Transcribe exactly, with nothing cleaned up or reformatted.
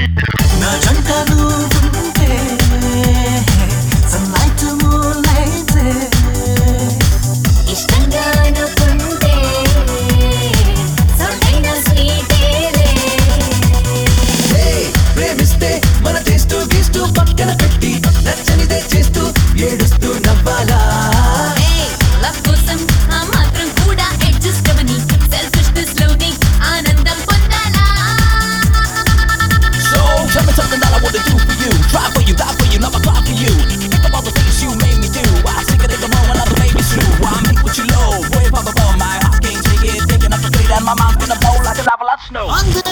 నా జంట నువ్వుంటే సన్లైట్ మూలైట్ ఇష్టంగా అనుకుంటే సొంతైన స్వీటేలే ప్రేమిస్తే మన టేస్ట్ గీస్తూ పక్కన పెట్టి నచ్చనిదే చేస్తూ ఏడుస్తూ నవ్వాలా లవ్ కోసం ఆ మాత్రం కూడా అడ్జస్ట్ అవని సెల్ఫిష్నెస్ లోని ఆనందం పొందాలా So tell me something that I wanna do for you. Try for you, die for you, never cry for you. Think about the things you made me do. I take it in the moment, another baby's true. I make what you love, way above above. My heart can't take it, thinking of the fate and my mind's gonna blow like a lava snow.